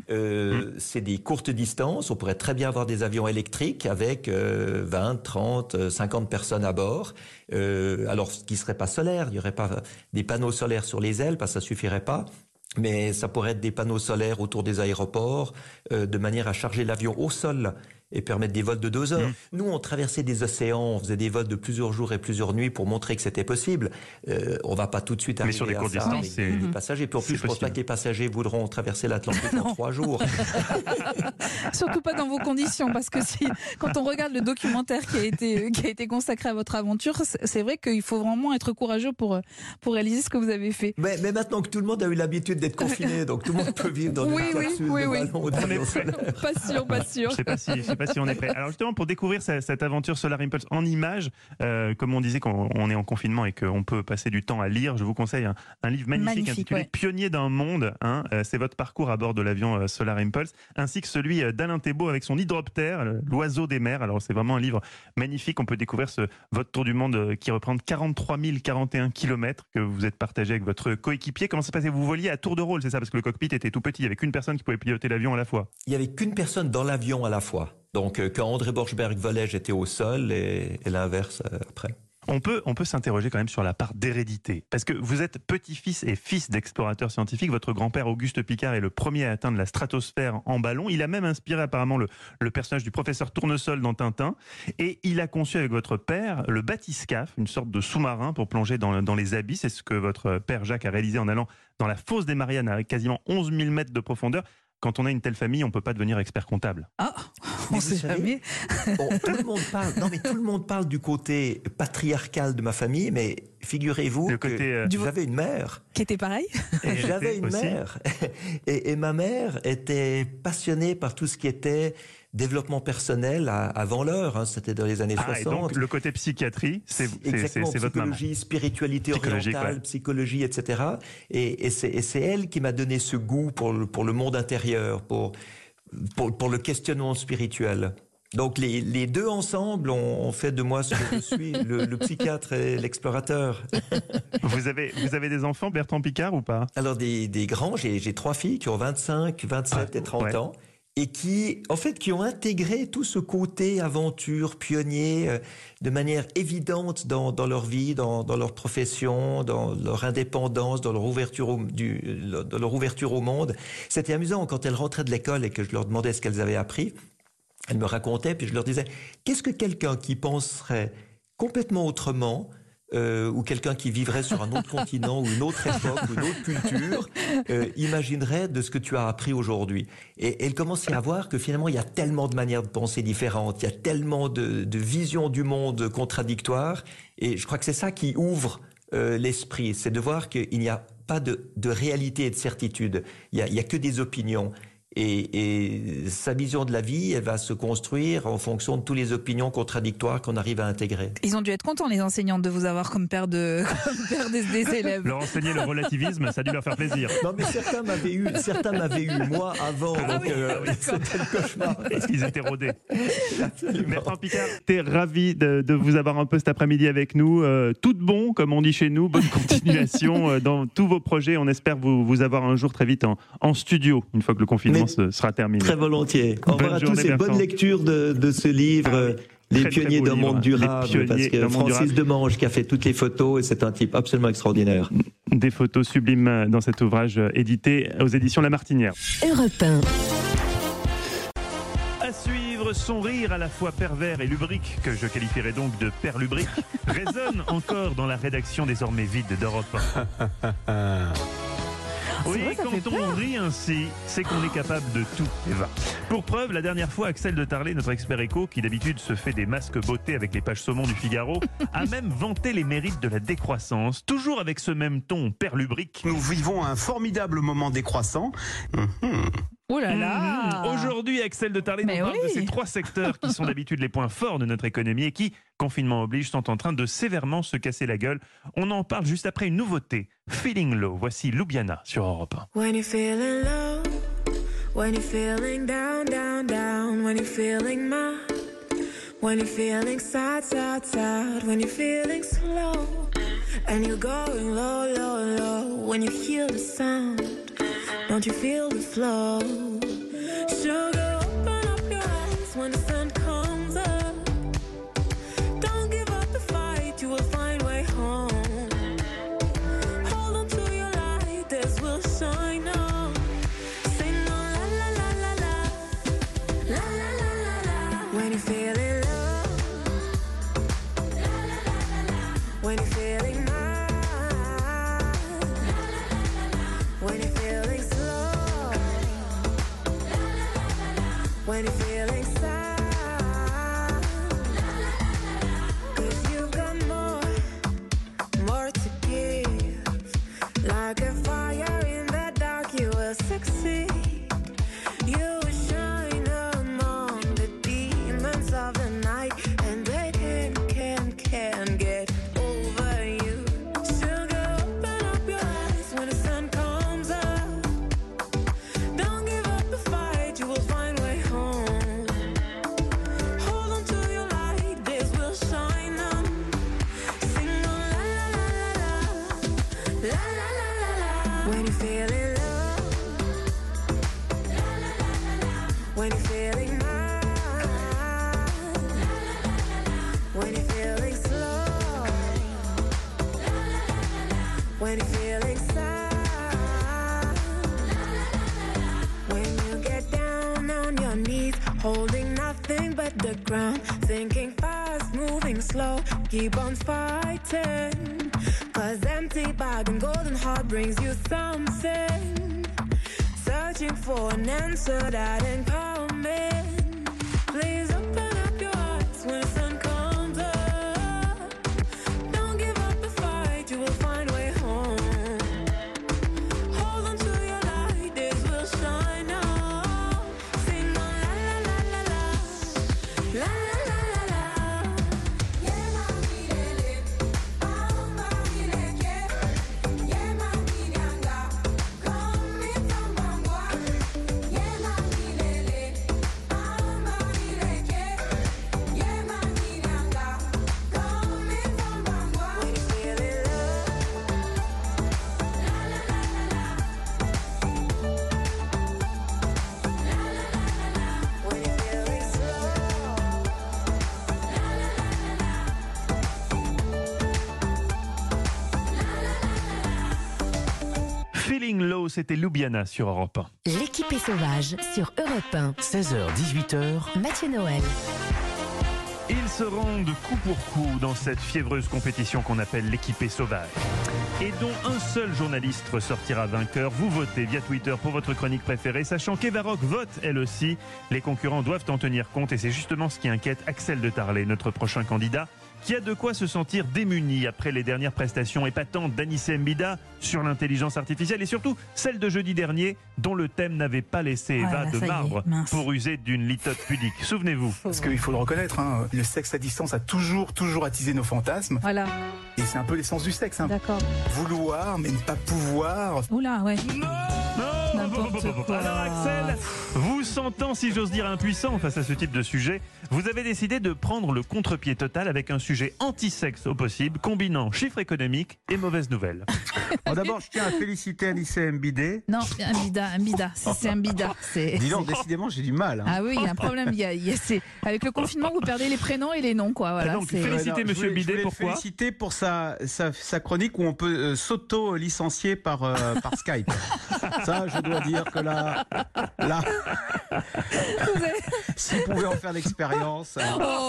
C'est des courtes distances. On pourrait très bien avoir des avions électriques avec 20, 30, 50 personnes à bord. Alors, ce qui ne serait pas solaire, il n'y aurait pas des panneaux solaires sur les ailes, parce que ça ne suffirait pas. Mais ça pourrait être des panneaux solaires autour des aéroports, de manière à charger l'avion au sol et permettre des vols de 2 heures. Nous, on traversait des océans, on faisait des vols de plusieurs jours et plusieurs nuits pour montrer que c'était possible. On va pas tout de suite arriver sur des courtes distances, avec des passagers. Puis en plus, je pense pas que les passagers voudront traverser l'Atlantique en 3 jours. Surtout pas dans vos conditions, parce que quand on regarde le documentaire qui a été consacré à votre aventure, c'est vrai qu'il faut vraiment être courageux pour réaliser ce que vous avez fait. Mais maintenant que tout le monde a eu l'habitude d'être confiné, donc tout le monde peut vivre dans une capsule de ballon ou d'avion solaire. Pas sûr. Je sais pas si on est prêt. Alors justement, pour découvrir cette aventure Solar Impulse en images, comme on disait qu'on est en confinement et qu'on peut passer du temps à lire, je vous conseille un livre magnifique intitulé Pionnier d'un monde. C'est votre parcours à bord de l'avion Solar Impulse, ainsi que celui d'Alain Thébault avec son hydroptère, l'oiseau des mers. Alors c'est vraiment un livre magnifique. On peut découvrir votre tour du monde qui reprend 43 041 km que vous êtes partagé avec votre coéquipier. Comment ça se passait? Vous voliez à tour de rôle, c'est ça? Parce que le cockpit était tout petit, il n'y avait qu'une personne qui pouvait piloter l'avion à la fois. Il n'y avait qu'une personne dans l'avion à la fois. Donc, quand André Borschberg volait, j'étais au sol et l'inverse après. On peut s'interroger quand même sur la part d'hérédité. Parce que vous êtes petit-fils et fils d'explorateurs scientifiques. Votre grand-père Auguste Piccard est le premier à atteindre la stratosphère en ballon. Il a même inspiré apparemment le personnage du professeur Tournesol dans Tintin. Et il a conçu avec votre père le bathyscaphe, une sorte de sous-marin pour plonger dans les abysses. C'est ce que votre père Jacques a réalisé en allant dans la fosse des Mariannes avec quasiment 11 000 mètres de profondeur. Quand on a une telle famille, on ne peut pas devenir expert comptable. Ah, on ne sait jamais. Tout le monde parle du côté patriarcal de ma famille, mais figurez-vous que j'avais une mère. Qui était pareil. J'avais une mère. Et ma mère était passionnée par tout ce qui était développement personnel avant l'heure, c'était dans les années 60. Et donc le côté psychiatrie, c'est votre maman. Psychologie, spiritualité orientale, psychologie, etc. Et c'est elle qui m'a donné ce goût pour le monde intérieur, pour le questionnement spirituel. Donc les deux ensemble ont fait de moi ce que je suis, le psychiatre et l'explorateur. Vous avez des enfants, Bertrand Piccard, ou pas? Alors des grands, j'ai 3 filles qui ont 25, 27 et 30 ans. Et qui ont intégré tout ce côté aventure, pionnier, de manière évidente dans leur vie, dans leur profession, dans leur indépendance, dans leur ouverture au monde. C'était amusant quand elles rentraient de l'école et que je leur demandais ce qu'elles avaient appris. Elles me racontaient, puis je leur disais, qu'est-ce que quelqu'un qui penserait complètement autrement, ou quelqu'un qui vivrait sur un autre continent ou une autre époque ou une autre culture imaginerait de ce que tu as appris aujourd'hui. Et elle commençait à voir que finalement il y a tellement de manières de penser différentes, il y a tellement de visions du monde contradictoires, et je crois que c'est ça qui ouvre l'esprit, c'est de voir qu'il n'y a pas de réalité et de certitude, il y a que des opinions. Et sa vision de la vie, elle va se construire en fonction de toutes les opinions contradictoires qu'on arrive à intégrer. Ils ont dû être contents, les enseignantes, de vous avoir comme père des élèves. Leur enseigner le relativisme, ça a dû leur faire plaisir. Non, mais certains m'avaient eu moi avant, c'était le cauchemar. Parce qu'ils étaient rodés. Bertrand Piccard, t'es ravi de vous avoir un peu cet après-midi avec nous. Tout de bon, comme on dit chez nous. Bonne continuation dans tous vos projets. On espère vous avoir un jour très vite en studio, une fois que le confinement sera terminé. Très volontiers. Au revoir à tous et bonne lecture de ce livre, Les pionniers d'un monde durable, parce que Francis Demange qui a fait toutes les photos, et c'est un type absolument extraordinaire. Des photos sublimes dans cet ouvrage édité aux éditions La Martinière. Europe 1. À suivre son rire à la fois pervers et lubrique, que je qualifierais donc de perlubrique, résonne encore dans la rédaction désormais vide d'Europe 1. Oui, vrai, quand on rit ainsi, c'est qu'on est capable de tout, Eva. Pour preuve, la dernière fois, Axel de Tarlet, notre expert éco, qui d'habitude se fait des masques beauté avec les pages saumon du Figaro, a même vanté les mérites de la décroissance, toujours avec ce même ton perlubrique. Nous vivons un formidable moment décroissant. Oh là là. Aujourd'hui, Axel de Tarlet nous parle de ces 3 secteurs qui sont d'habitude les points forts de notre économie et qui, confinement oblige, sont en train de sévèrement se casser la gueule. On en parle juste après une nouveauté, Feeling Low. Voici Ljubljana sur Europe 1. When you're feeling low, when you're feeling down, down, down, when you're feeling mad, when you're feeling sad, sad, sad, when you're feeling slow, and you're going low, low, low, when you hear the sound, don't you feel the flow? Sugar, open up your eyes when the sun comes up. Don't give up the fight, you will find way home. Hold on to your light, this will shine on. Sing on la la la la la, la la la la la. When you're feeling low, la la la la la. When you're feeling mad, la la la la la. When you're feeling slow, la la la la la. When you're feeling sad, la la la la la. 'Cause you've got more to give. Like a fire in the dark, you will succeed. You will shine among the demons of the night, and they can't get over you. Sugar, open up your eyes when the sun comes up. Don't give up the fight, you will find way home. Hold on to your light, this will shine on. Sing on la la la la la, la la la la la. When you're feeling low, la la la la la. When you're feeling mad, la la la la la. When you're feeling slow, la la la la la. When you're feeling sad, la la la la la. When you get down on your knees, holding nothing but the ground, thinking fast, moving slow, keep on fighting. 'Cause empty bag and golden heart brings you something. Searching for an answer that ain't coming. Please open up your eyes when the sun comes up. Don't give up the fight, you will find way home. Hold on to your light, this will shine on. Sing on la la la la la, la la la la la. Yeah, mami lele, mami leke, yeah mami nyanga, come from Bangwa. Yeah, mami lele, mami leke, yeah mami nyanga, come from Bangwa. When you feeling low, la la la la la, la la la la la. When you feeling slow, la la la la la, Feeling Low, c'était Ljubljana sur Europe 1. L'équipe est sauvage sur Europe 1. 16h-18h, Mathieu Noël. Ils se rendent coup pour coup dans cette fiévreuse compétition qu'on appelle l'équipée sauvage et dont un seul journaliste ressortira vainqueur. Vous votez via Twitter pour votre chronique préférée, sachant qu'Eva Rock vote elle aussi. Les concurrents doivent en tenir compte et c'est justement ce qui inquiète Axel de Tarlet, notre prochain candidat, qui a de quoi se sentir démuni après les dernières prestations épatantes d'Anissé Mbida sur l'intelligence artificielle et surtout celle de jeudi dernier dont le thème n'avait pas laissé Eva de marbre pour user d'une litote pudique. Souvenez-vous. Parce qu'il faut le reconnaître, hein, le sexe à distance a toujours attisé nos fantasmes. Voilà. Et c'est un peu l'essence du sexe. Hein. D'accord. Vouloir, mais ne pas pouvoir. Oula, ouais. Alors Axel, vous sentant, si j'ose dire, impuissant face à ce type de sujet, vous avez décidé de prendre le contre-pied total avec un sujet anti-sexe au possible, combinant chiffres économiques et mauvaises nouvelles. Bon, d'abord, je tiens à féliciter Anissé Mbida. Non, Mbida, c'est Mbida. Dis donc, décidément, j'ai du mal. Hein. Ah oui, il y a un problème. Avec le confinement, vous perdez les prénoms et les noms, quoi. Voilà, donc, félicitez Monsieur Bidet, pourquoi ? Féliciter pour sa chronique où on peut s'auto-licencier par Skype. Ça, je dois dire que là... S'ils pouvaient en faire l'expérience,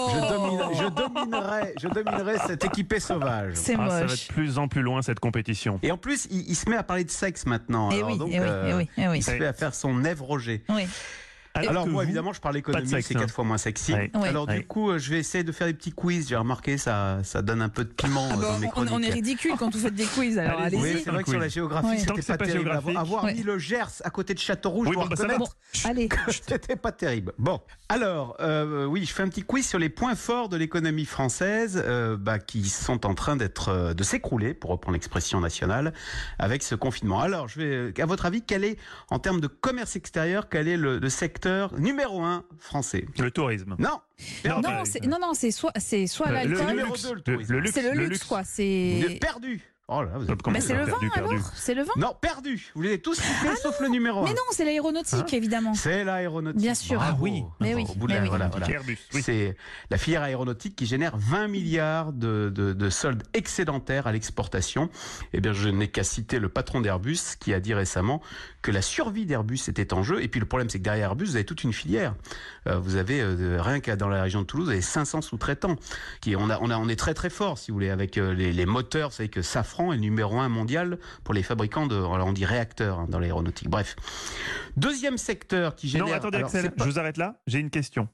je dominerais cette équipée sauvage. C'est Ça va moche. de plus en plus loin cette compétition. Et en plus, il se met à parler de sexe maintenant. Eh Alors, oui, donc, eh oui, eh oui, eh oui. il se fait à faire son Ève Roger. Oui. Alors que moi, vous, évidemment, je parle économie, pas de sexe, c'est 4 fois moins sexy. Ouais. Ouais. Alors Ouais. du coup, je vais essayer de faire des petits quiz. J'ai remarqué, ça donne un peu de piment Ah bah, dans mes chroniques. on est ridicule quand vous faites des quiz, alors Allez-y. allez-y. Oui, c'est vrai que sur la géographie, Ouais. Tant c'était que c'est pas pas terrible. géographique. Avoir Ouais. mis le Gers à côté de Châteaurouge, Oui, je dois bon, bah, ça va. reconnaître Allez. que c'était pas terrible. Bon, alors, oui, je fais un petit quiz sur les points forts de l'économie française qui sont en train de s'écrouler, pour reprendre l'expression nationale, avec ce confinement. Alors, à votre avis, quel est, en termes de commerce extérieur, quel est le secteur numéro 1 français? Le tourisme. Non. Non, c'est soit Le l'alcool. numéro luxe. 2, le tourisme. Le luxe. C'est le luxe, quoi. C'est. Perdu. Oh là, vous avez Comment Mais ça, c'est le vin perdu. alors. C'est le vin. Non, perdu. Vous l'avez tous cité, sauf le numéro 1. Mais non, c'est l'aéronautique, évidemment. C'est l'aéronautique. Bien sûr. Bravo. Ah oui. Mais oui, Au bout de mais la- oui. voilà. Airbus, oui. C'est la filière aéronautique qui génère 20 milliards de soldes excédentaires à l'exportation. Eh bien, je n'ai qu'à citer le patron d'Airbus qui a dit récemment que la survie d'Airbus était en jeu. Et puis le problème, c'est que derrière Airbus, vous avez toute une filière. Vous avez, rien qu'à dans la région de Toulouse, vous avez 500 sous-traitants. On est très très fort, si vous voulez, avec les moteurs. Vous savez que Safran est le numéro 1 mondial pour les fabricants alors on dit réacteurs dans l'aéronautique. Bref. Deuxième secteur qui génère... Non, attendez, alors, Axel, c'est pas- je vous arrête là. J'ai une question.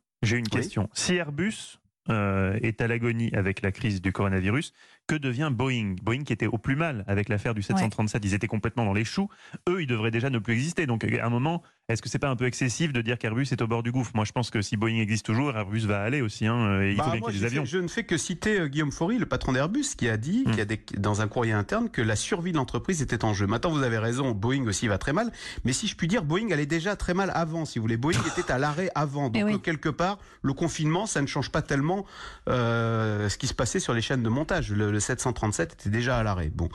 Si Airbus est à l'agonie avec la crise du coronavirus, que devient Boeing? Boeing qui était au plus mal avec l'affaire du 737, ils étaient complètement dans les choux. Eux, ils devraient déjà ne plus exister. Donc, à un moment, est-ce que c'est pas un peu excessif de dire qu'Airbus est au bord du gouffre? Moi, je pense que si Boeing existe toujours, Airbus va aller aussi. Et il faut bien moi, qu'il y ait des avions. Je ne fais que citer Guillaume Faury, le patron d'Airbus, qui a dit, dans un courrier interne, que la survie de l'entreprise était en jeu. Maintenant, vous avez raison, Boeing aussi va très mal. Mais si je puis dire, Boeing allait déjà très mal avant, si vous voulez. Boeing était à l'arrêt avant. Donc, quelque part, le confinement, ça ne change pas tellement ce qui se passait sur les chaînes de montage. Le 737 était déjà à l'arrêt. Bon.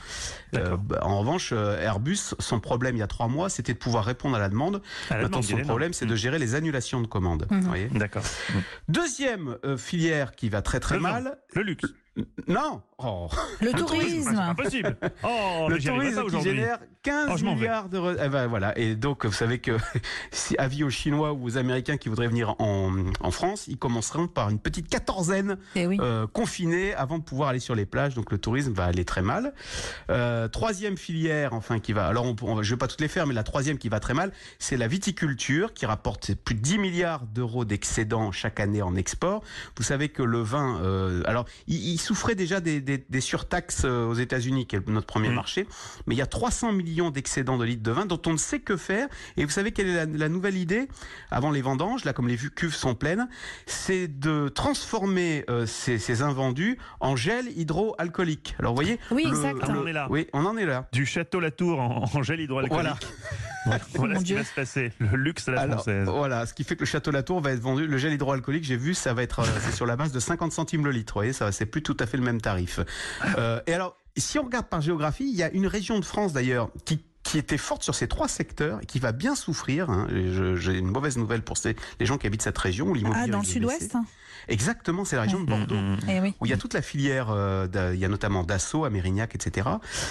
En revanche, Airbus, son problème il y a 3 mois, c'était de pouvoir répondre à la demande. Maintenant, son problème, c'est de gérer les annulations de commandes. Vous voyez. D'accord. Deuxième filière qui va très très mal. Le luxe. Non. Le tourisme. C'est pas possible. Oh, le mais j'y arriverai pas tourisme qui aujourd'hui. génère 15 milliards d'euros. Voilà. Et donc, vous savez que si avis aux Chinois ou aux Américains qui voudraient venir en France, ils commenceront par une petite quatorzaine confinée avant de pouvoir aller sur les plages. Donc, le tourisme va aller très mal. Troisième filière, enfin, qui va... Alors, je ne vais pas toutes les faire, mais la troisième qui va très mal, c'est la viticulture qui rapporte plus de 10 milliards d'euros d'excédents chaque année en export. Vous savez que le vin... alors, il souffrait déjà des surtaxes aux États-Unis, qui est notre premier marché, mais il y a 300 millions d'excédents de litres de vin dont on ne sait que faire. Et vous savez quelle est la nouvelle idée avant les vendanges, là comme les cuves sont pleines, c'est de transformer ces invendus en gel hydroalcoolique. Alors vous voyez, oui, exact. On en est là. Oui, on en est là. Du château Latour en gel hydroalcoolique. Voilà ce qui va se passer. Le luxe à la française. Voilà, ce qui fait que le château Latour va être vendu. Le gel hydroalcoolique, j'ai vu, ça va être c'est sur la base de 50 centimes le litre. Vous voyez, ça c'est plus tout à fait le même tarif. Et alors, si on regarde par géographie, il y a une région de France d'ailleurs qui était forte sur ces 3 secteurs et qui va bien souffrir. J'ai une mauvaise nouvelle pour les gens qui habitent cette région où l'immobilier dans le risque de sud-ouest baisser. Exactement, c'est la région de Bordeaux, où il y a toute la filière, il y a notamment Dassault, Amérignac, etc.,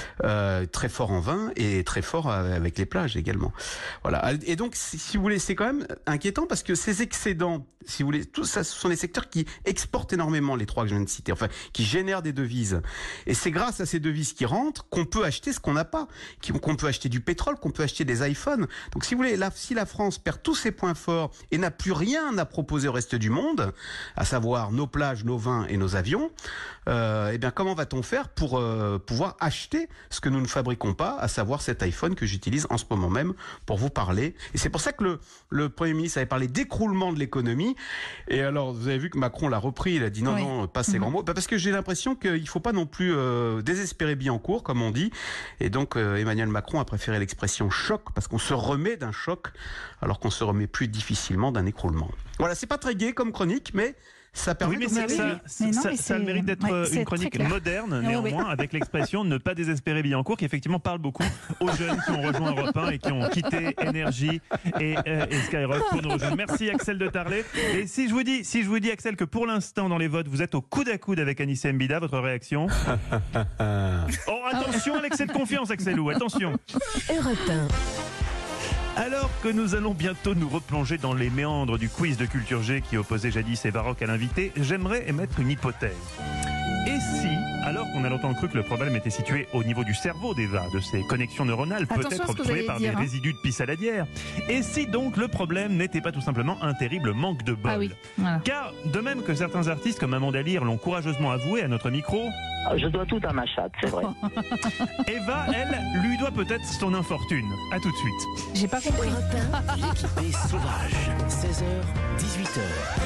très fort en vin et très fort avec les plages également. Voilà. Et donc, si vous voulez, c'est quand même inquiétant parce que ces excédents, si vous voulez, tout ça, ce sont des secteurs qui exportent énormément, les 3 que je viens de citer, enfin, qui génèrent des devises. Et c'est grâce à ces devises qui rentrent qu'on peut acheter ce qu'on n'a pas, qu'on peut acheter du pétrole, qu'on peut acheter des iPhones. Donc, si vous voulez, si la France perd tous ses points forts et n'a plus rien à proposer au reste du monde, à savoir nos plages, nos vins et nos avions, eh bien, comment va-t-on faire pour pouvoir acheter ce que nous ne fabriquons pas, à savoir cet iPhone que j'utilise en ce moment même pour vous parler. Et c'est pour ça que le Premier ministre avait parlé d'écroulement de l'économie. Et alors, vous avez vu que Macron l'a repris, il a dit non, pas ces grands mots. Parce que j'ai l'impression qu'il ne faut pas non plus désespérer Billancourt, comme on dit. Et donc, Emmanuel Macron a préféré l'expression choc, parce qu'on se remet d'un choc, alors qu'on se remet plus difficilement d'un écroulement. Voilà, c'est pas très gai comme chronique, mais ça permet ça a le mérite d'être une chronique moderne, néanmoins, avec l'expression ne pas désespérer Billancourt, qui effectivement parle beaucoup aux jeunes qui ont rejoint Europe 1 et qui ont quitté Énergie et Skyrock pour nous rejoindre. Merci Axel de Tarlet. Et si je vous dis Axel que pour l'instant dans les votes vous êtes au coude à coude avec Anissa Mbida, votre réaction? Oh attention à l'excès de confiance Axelou, attention. Europe 1. Alors que nous allons bientôt nous replonger dans les méandres du quiz de Culture G qui opposait jadis Eva Rock à l'invité, j'aimerais émettre une hypothèse. Et si, alors qu'on a longtemps cru que le problème était situé au niveau du cerveau d'Eva, de ses connexions neuronales, Attention peut-être à ce que vous obstruées allez par dire, des hein. résidus de pis saladière, et si donc le problème n'était pas tout simplement un terrible manque de bol. Ah oui, voilà. Car, de même que certains artistes comme Amanda Lear l'ont courageusement avoué à notre micro, Je dois tout à ma chatte, c'est vrai. Eva, elle, lui doit peut-être son infortune. À tout de suite. J'ai pas compris. L'équipée sauvage, 16h, 18h.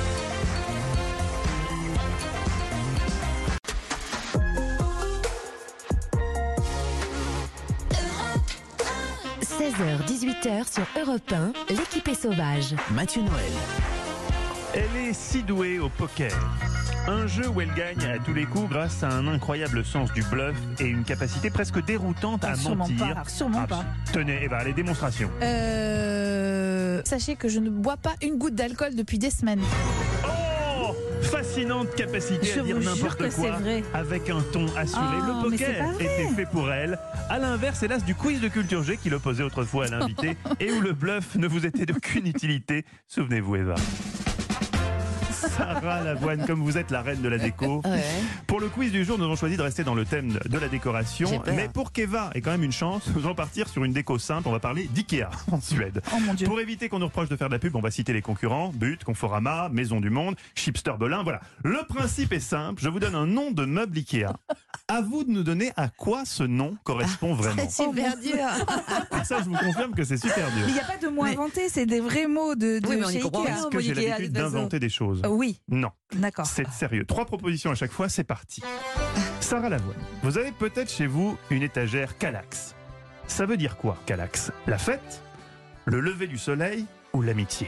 16h-18h sur Europe 1, l'équipe est sauvage. Mathieu Noël. Elle est si douée au poker. Un jeu où elle gagne à tous les coups grâce à un incroyable sens du bluff et une capacité presque déroutante à Sûrement mentir. pas, sûrement pas. Tenez, Eva, les démonstrations. Sachez que je ne bois pas une goutte d'alcool depuis des semaines. Oh, fascinante capacité Je à dire vous jure n'importe que c'est quoi vrai. avec un ton assuré. Oh, Le mais c'est poker pas vrai. était fait pour elle. À l'inverse, hélas, du quiz de Culture G qui l'opposait autrefois à l'invité et où le bluff ne vous était d'aucune utilité. Souvenez-vous, Eva. Sarah Lavoine, comme vous êtes la reine de la déco. Ouais. Pour le quiz du jour, nous avons choisi de rester dans le thème de la J'ai décoration. peur. Mais pour qu'Eva ait quand même une chance, nous allons partir sur une déco simple. On va parler d'IKEA en Suède. Oh mon Dieu. Pour éviter qu'on nous reproche de faire de la pub, on va citer les concurrents. But, Conforama, Maison du Monde, Chipster Belin. Voilà. Le principe est simple. Je vous donne un nom de meuble IKEA. À vous de nous donner à quoi ce nom correspond vraiment. C'est super dur. Et ça, je vous confirme que c'est super dur. Mais il n'y a pas de mots inventés, c'est des vrais mots de Oui, mais on y chez comprend Ikea. rien. Est-ce que j'ai Ikea, l'habitude de toute façon. d'inventer des choses Oui, Non. d'accord. C'est sérieux. 3 propositions à chaque fois, c'est parti. Sarah Lavoine, vous avez peut-être chez vous une étagère Kallax. Ça veut dire quoi, Kallax? La fête, le lever du soleil ou l'amitié?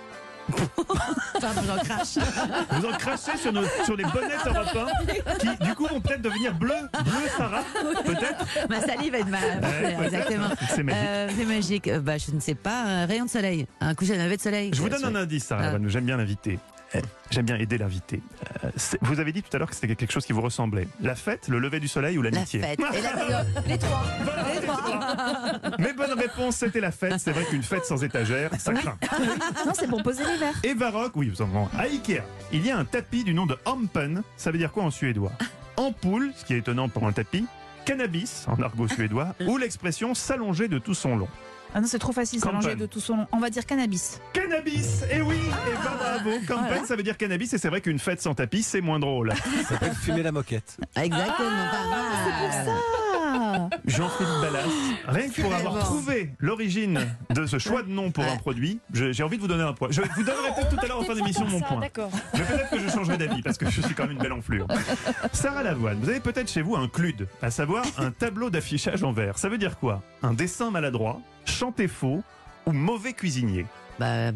Enfin, j'en crache. Vous en crachez sur les bonnets européens qui, du coup, vont peut-être devenir bleus. Bleu, Sarah, peut-être? Ma salive va être peut-être. exactement. C'est magique. C'est magique. Bah, je ne sais pas. Un rayon de soleil. Un coucher de navet de soleil. Je vous donne un indice, Sarah Lavoine. J'aime bien l'inviter. J'aime bien aider l'invité. Vous avez dit tout à l'heure que c'était quelque chose qui vous ressemblait. La fête, le lever du soleil ou La l'amitié? fête. Et les trois. Voilà, Les trois. Mais bonne réponse, c'était la fête. C'est vrai qu'une fête sans étagère, ça craint. Non, c'est pour poser les verres. Eva Rock, oui, vous en vendez. À Ikea, il y a un tapis du nom de Ampen. Ça veut dire quoi en suédois? Ampoule, ce qui est étonnant pour un tapis. Cannabis, en argot suédois. Ou l'expression s'allonger de tout son long. Ah non, c'est trop facile, Kampen. s'allonger de tout son long. On va dire cannabis. Cannabis, et oui, et bravo. Kampen, Voilà. ça veut dire cannabis, et c'est vrai qu'une fête sans tapis, c'est moins drôle. Ça s'appelle fumer la moquette. Exactement. Pas mal. Ah, Jean-Philippe Ballas, rien que pour avoir bon. trouvé l'origine de ce choix de nom pour un produit, j'ai envie de vous donner un point. Je vous donnerai peut-être tout à l'heure en fin d'émission mon point. d'accord. Mais peut-être que je changerai d'avis parce que je suis quand même une belle enflure. Sarah Lavoine, vous avez peut-être chez vous un CLUD, à savoir un tableau d'affichage en verre. Ça veut dire quoi? Un dessin maladroit, chanté faux ou mauvais cuisinier? Bah,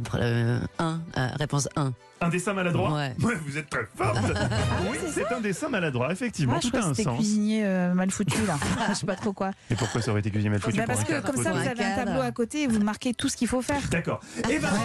réponse 1. Un dessin maladroit? Ouais. Vous êtes très forte. Oui, c'est un dessin maladroit, effectivement. Ah, je Tout a crois un que c'était sens. cuisinier mal foutu là. Je sais pas trop quoi. Et pourquoi ça aurait été cuisiné mal foutu Bah, pour parce un que cadre comme ça, photo vous avez un cadre. tableau à côté et vous marquez tout ce qu'il faut faire. D'accord. Et ben,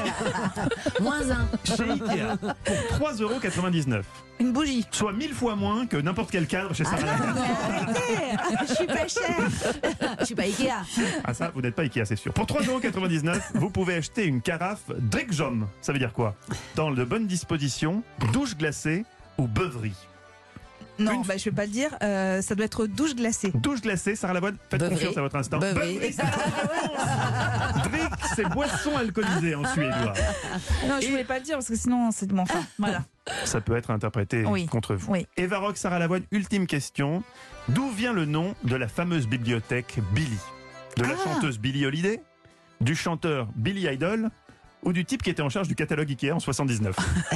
Moins 1. chez Ikea, pour 3,99 €. Une bougie. Soit 1000 fois moins que n'importe quel cadre chez Sarah Lavoine. Arrêtez, je suis pas chère. Je suis pas Ikea. Ah ça, vous n'êtes pas Ikea, c'est sûr. Pour 3,99 €, vous pouvez acheter une carafe Drickjom. Ça veut dire quoi? Dans de bonnes dispositions, douche glacée ou beuverie. Non, bah, je vais pas le dire. Ça doit être douche glacée. Douche glacée, Sarah Lavoine, faites Beuverie. confiance à votre instinct. Beuverie. C'est la réponse. Drick, c'est boisson alcoolisée en suédois. Non, je voulais pas le dire parce que sinon c'est de mon fin. Voilà. Ça peut être interprété Oui. contre vous. Oui. Eva Rock, Sarah Lavoine, ultime question. D'où vient le nom de la fameuse bibliothèque Billy? De la chanteuse Billie Holiday? Du chanteur Billy Idol? Ou du type qui était en charge du catalogue Ikea en 79?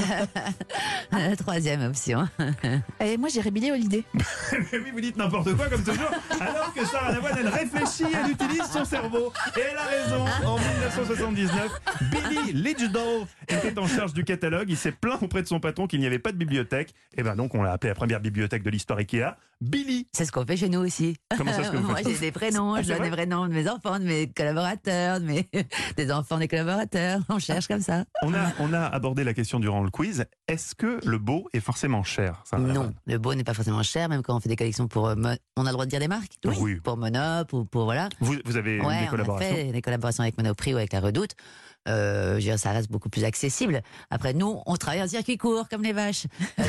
Troisième option. Et moi j'irais Billie Holiday. Mais oui, vous dites n'importe quoi comme toujours. Alors que Sarah Lavoine, elle réfléchit, elle utilise son cerveau. Et elle a raison. En 1979, Billy Lidgedale était en charge du catalogue. Il s'est plaint auprès de son patron qu'il n'y avait pas de bibliothèque. Et ben donc on l'a appelé la première bibliothèque de l'histoire Ikea. Billy. C'est ce qu'on fait chez nous aussi. Comment ça, ce que vous Moi, faites j'ai des prénoms, Ah, je c'est donne vrai des vrais noms de mes enfants, de mes collaborateurs, des enfants des collaborateurs. On cherche comme ça. On a abordé la question durant le quiz. Est-ce que le beau est forcément cher, Sarah Non, Lavanne? le beau n'est pas forcément cher, même quand on fait des collections pour... on a le droit de dire des marques? Oui. Pour Monop ou pour... Voilà. Vous avez des collaborations? On a fait des collaborations avec Monoprix ou avec La Redoute. Je veux dire, ça reste beaucoup plus accessible. Après, nous, on travaille en circuit court, comme les vaches.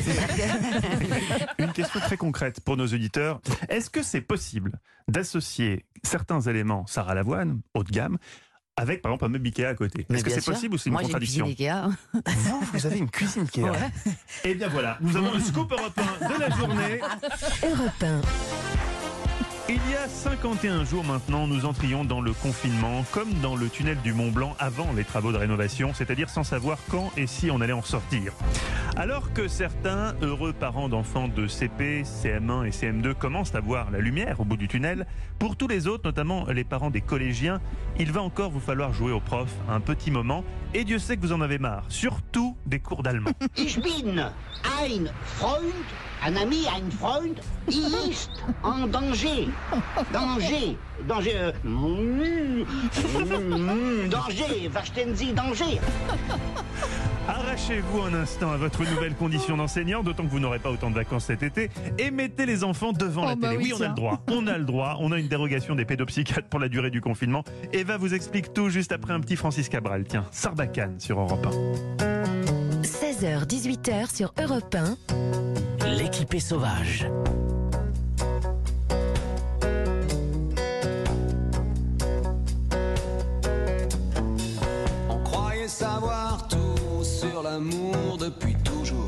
Une question très concrète pour nos auditeurs. Est-ce que c'est possible d'associer certains éléments Sarah Lavoine, haut de gamme, avec, par exemple, un meuble Ikea à côté? Mais Est-ce que bien c'est sûr. possible ou c'est une Moi, contradiction? j'ai une cuisine Ikea. Vous avez une cuisine Ikea. Ouais. Eh bien voilà, nous avons le scoop européen de la journée. Europe 1. Il y a 51 jours maintenant, nous entrions dans le confinement, comme dans le tunnel du Mont Blanc avant les travaux de rénovation, c'est-à-dire sans savoir quand et si on allait en sortir. Alors que certains heureux parents d'enfants de CP, CM1 et CM2 commencent à voir la lumière au bout du tunnel, pour tous les autres, notamment les parents des collégiens, il va encore vous falloir jouer au prof un petit moment, et Dieu sait que vous en avez marre, surtout des cours d'allemand. Ich bin ein Freund, un ami, ein Freund, ist en danger. Danger. Danger. Danger. Verstehen Sie, danger. Arrachez-vous un instant à votre nouvelle condition d'enseignant, d'autant que vous n'aurez pas autant de vacances cet été, et mettez les enfants devant la télé. Oui, on a le droit. On a le droit. On a une dérogation des pédopsychiatres pour la durée du confinement. Eva vous explique tout juste après un petit Francis Cabral. Tiens, Sarbacane sur Europe 1. 16h, 18h sur Europe 1. L'équipée sauvage. On croyait savoir tout sur l'amour depuis toujours.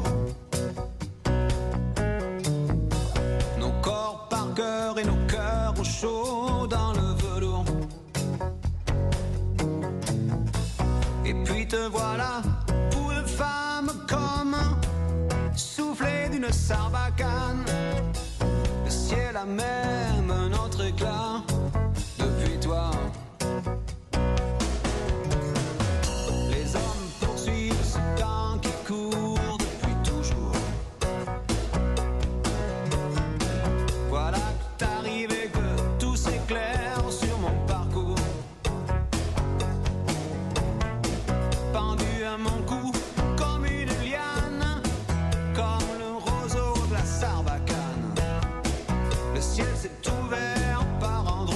Nos corps par cœur et nos cœurs au chaud dans le velours. Et puis te voilà, pour de femmes comme soufflé d'une sarbacane. Le ciel a même un autre éclat depuis toi. Les hommes poursuivent ce temps qui court depuis toujours. Voilà que t'arrives et que tout s'éclaire sur mon parcours. Pendu à mon cou comme une liane, comme le roseau de la sarbacane. Le ciel s'est ouvert par endroits.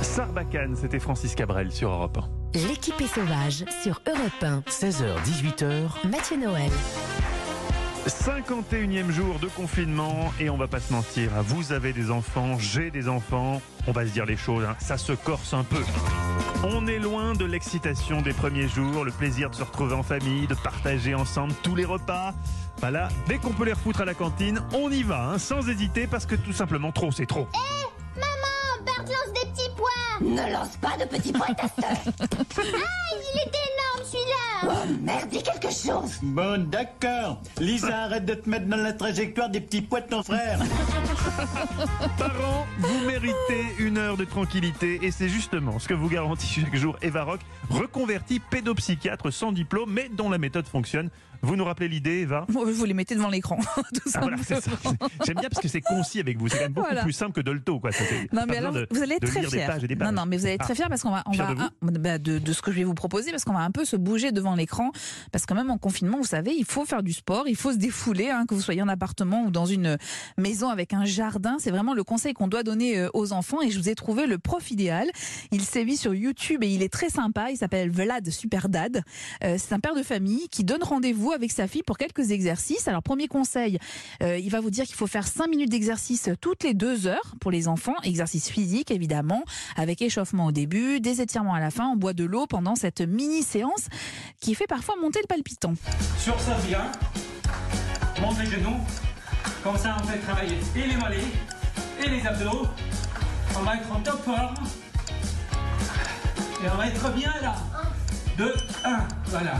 Sarbacane, c'était Francis Cabrel sur Europe 1. L'équipe est sauvage sur Europe 1. 16h-18h. Mathieu Noël. 51e jour de confinement et on va pas se mentir, vous avez des enfants, j'ai des enfants, on va se dire les choses, ça se corse un peu. On est loin de l'excitation des premiers jours, le plaisir de se retrouver en famille, de partager ensemble tous les repas. Voilà, dès qu'on peut les refoutre à la cantine, on y va, sans hésiter, parce que tout simplement trop c'est trop. Maman, Bert lance des petits pois. Ne lance pas de petits pois, ta sœur. Il est énorme celui-là. Oh merde, dis quelque chose. Bon, d'accord. Lisa, arrête de te mettre dans la trajectoire des petits pois de ton frère. Parents, vous méritez une heure de tranquillité et c'est justement ce que vous garantit chaque jour Eva Rock, reconvertie pédopsychiatre sans diplôme mais dont la méthode fonctionne. Vous nous rappelez l'idée, Eva ? Vous les mettez devant l'écran, tout voilà, c'est ça. J'aime bien parce que c'est concis avec vous. C'est quand même beaucoup plus simple que Dolto, quoi. Non, mais alors, vous allez être très fiers. Non, mais vous allez être très fiers parce qu'on va, de ce que je vais vous proposer, parce qu'on va un peu se bouger devant l'écran, parce que même en confinement, vous savez, il faut faire du sport, il faut se défouler, que vous soyez en appartement ou dans une maison avec un jardin. C'est vraiment le conseil qu'on doit donner aux enfants. Et je vous ai trouvé le prof idéal. Il sévit sur YouTube et il est très sympa. Il s'appelle Vlad Superdad. C'est un père de famille qui donne rendez-vous avec sa fille pour quelques exercices. Alors, premier conseil, il va vous dire qu'il faut faire 5 minutes d'exercice toutes les 2 heures pour les enfants. Exercice physique, évidemment, avec échauffement au début, des étirements à la fin. On boit de l'eau pendant cette mini-séance qui fait parfois monter le palpitant. Sur ça, bien. Monte les genoux. Comme ça, on fait travailler et les mollets et les abdos. On va être en top forme. Et on va être bien là. 2, 1. Voilà.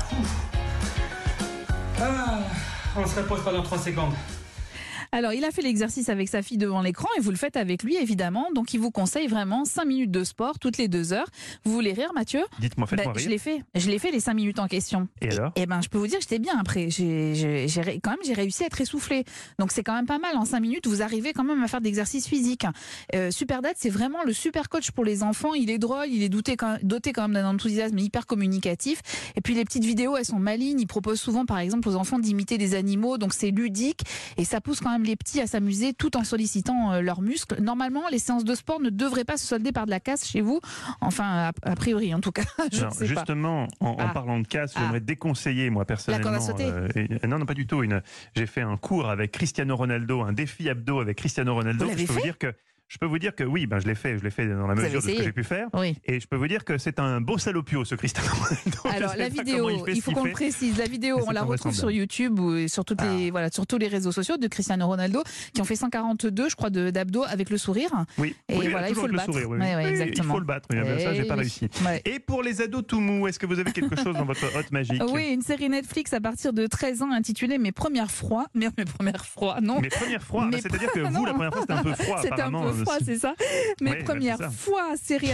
On se repose pendant 3 secondes. Alors, il a fait l'exercice avec sa fille devant l'écran et vous le faites avec lui, évidemment. Donc, il vous conseille vraiment 5 minutes de sport toutes les 2 heures. Vous voulez rire, Mathieu ? Dites-moi, faites-moi rire. Je l'ai fait les 5 minutes en question. Et alors ? Eh ben, je peux vous dire que j'étais bien après. J'ai réussi à être essoufflée. Donc, c'est quand même pas mal. En 5 minutes, vous arrivez quand même à faire d'exercices physiques. Superdad, c'est vraiment le super coach pour les enfants. Il est drôle, il est doté quand même d'un enthousiasme hyper communicatif. Et puis, les petites vidéos, elles sont malignes. Il propose souvent, par exemple, aux enfants d'imiter des animaux. Donc, c'est ludique et ça pousse quand même les petits à s'amuser tout en sollicitant leurs muscles. Normalement, les séances de sport ne devraient pas se solder par de la casse chez vous. Enfin, a priori, en tout cas. Justement, en parlant de casse, j'aimerais déconseiller, moi, personnellement. La corde à sauter non, pas du tout. J'ai fait un cours avec Cristiano Ronaldo, un défi abdos avec Cristiano Ronaldo. Je peux vous dire que oui, je l'ai fait dans la mesure de ce que j'ai pu faire. Oui. Et je peux vous dire que c'est un beau salopio, ce Cristiano Ronaldo. Alors, la vidéo, il faut qu'on le précise. La vidéo, on la retrouve sur YouTube ou sur tous les réseaux sociaux de Cristiano Ronaldo, qui ont fait 142, je crois, d'abdos avec le sourire. Oui. Et voilà, il faut le battre. Il faut le battre. Ça, j'ai pas réussi. Ouais. Et pour les ados tout mous, est-ce que vous avez quelque chose dans votre hôte magique ? Oui, une série Netflix à partir de 13 ans intitulée Mes premières froids. Mes premières froids, non. Mes premières froids. C'est-à-dire que vous, la première fois, c'était un peu froid, apparemment. C'est ça. Mes premières fois, une série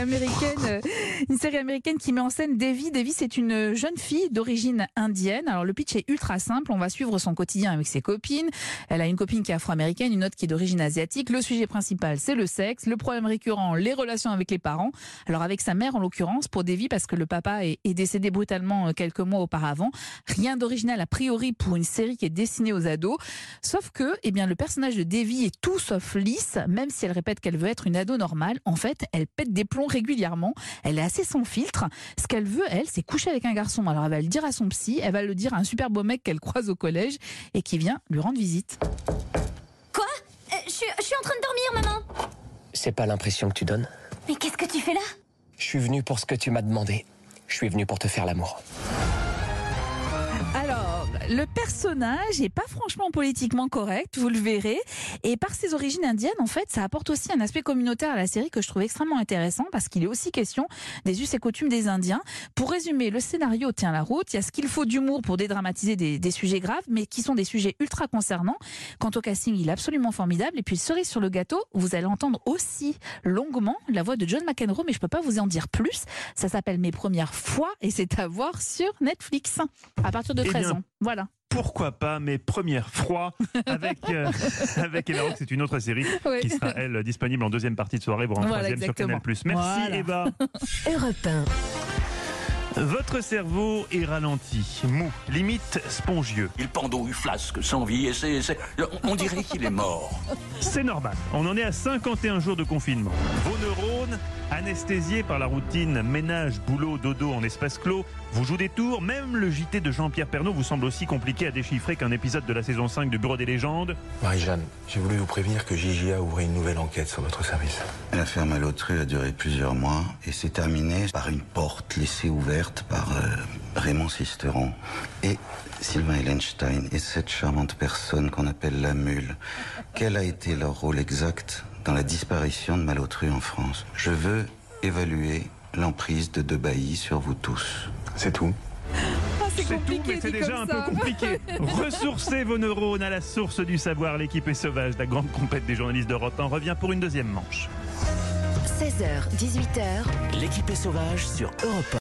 américaine qui met en scène Devi. Devi, c'est une jeune fille d'origine indienne. Alors, le pitch est ultra simple. On va suivre son quotidien avec ses copines. Elle a une copine qui est afro-américaine, une autre qui est d'origine asiatique. Le sujet principal, c'est le sexe. Le problème récurrent, les relations avec les parents. Alors, avec sa mère, en l'occurrence, pour Devi, parce que le papa est décédé brutalement quelques mois auparavant. Rien d'original, a priori, pour une série qui est destinée aux ados. Sauf que, le personnage de Devi est tout sauf lisse, même si elle répète qu'elle veut être une ado normale. En fait, elle pète des plombs régulièrement. Elle est assez sans filtre. Ce qu'elle veut, elle, c'est coucher avec un garçon. Alors, elle va le dire à son psy. Elle va le dire à un super beau mec qu'elle croise au collège et qui vient lui rendre visite. Quoi ? Je suis en train de dormir, maman. C'est pas l'impression que tu donnes ? Mais qu'est-ce que tu fais là ? Je suis venu pour ce que tu m'as demandé. Je suis venu pour te faire l'amour. Alors, le personnage n'est pas franchement politiquement correct, vous le verrez. Et par ses origines indiennes, en fait, ça apporte aussi un aspect communautaire à la série que je trouve extrêmement intéressant parce qu'il est aussi question des us et coutumes des Indiens. Pour résumer, le scénario tient la route. Il y a ce qu'il faut d'humour pour dédramatiser des sujets graves, mais qui sont des sujets ultra concernants. Quant au casting, il est absolument formidable. Et puis, cerise sur le gâteau, vous allez entendre aussi longuement la voix de John McEnroe, mais je ne peux pas vous en dire plus. Ça s'appelle Mes premières fois et c'est à voir sur Netflix à partir de 13 ans. Voilà. Pourquoi pas Mes premières froids avec Eva Rock, c'est une autre série qui sera, elle, disponible en deuxième partie de soirée, voire en troisième sur Canal+. Merci Eva. Europe 1. Votre cerveau est ralenti, mou, limite spongieux. Il pendouille, flasque, sans vie, et on dirait qu'il est mort. C'est normal, on en est à 51 jours de confinement. Vos neurones, anesthésiés par la routine ménage, boulot, dodo en espace clos, vous jouent des tours. Même le JT de Jean-Pierre Pernaut vous semble aussi compliqué à déchiffrer qu'un épisode de la saison 5 du Bureau des légendes. Marie-Jeanne, j'ai voulu vous prévenir que JJA ouvrait une nouvelle enquête sur votre service. L'affaire Malotru a duré plusieurs mois et s'est terminée par une porte laissée ouverte par Raymond Sisteron et Sylvain Hellenstein et cette charmante personne qu'on appelle la Mule. Quel a été leur rôle exact dans la disparition de Malotru en France? Je veux évaluer l'emprise de Debailly sur vous tous. C'est tout. C'est tout, mais c'est déjà un peu compliqué. Ressourcez vos neurones à la source du savoir. L'équipe est sauvage. La grande compète des journalistes d'Europe 1 revient pour une deuxième manche. 16h, 18h. L'équipe est sauvage sur Europe 1.